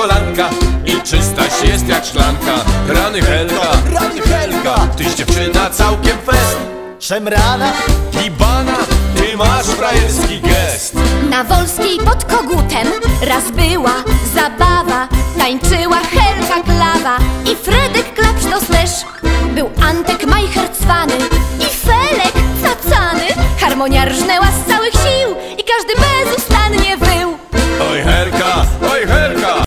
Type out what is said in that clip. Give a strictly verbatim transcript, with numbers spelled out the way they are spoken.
kolanka i czystaś jest jak szklanka. Rany Helka, Rany Helka, tyś dziewczyna całkiem fest. szemrana I bana, ty masz frajerski gest. Na Wolskiej pod Kogutem raz była zabawa. Tańczyła Helka Klawa i Fredek Klapsztos też. Był Antek Majcher cwany i Felek cacany. Harmonia rżnęła z całych sił i każdy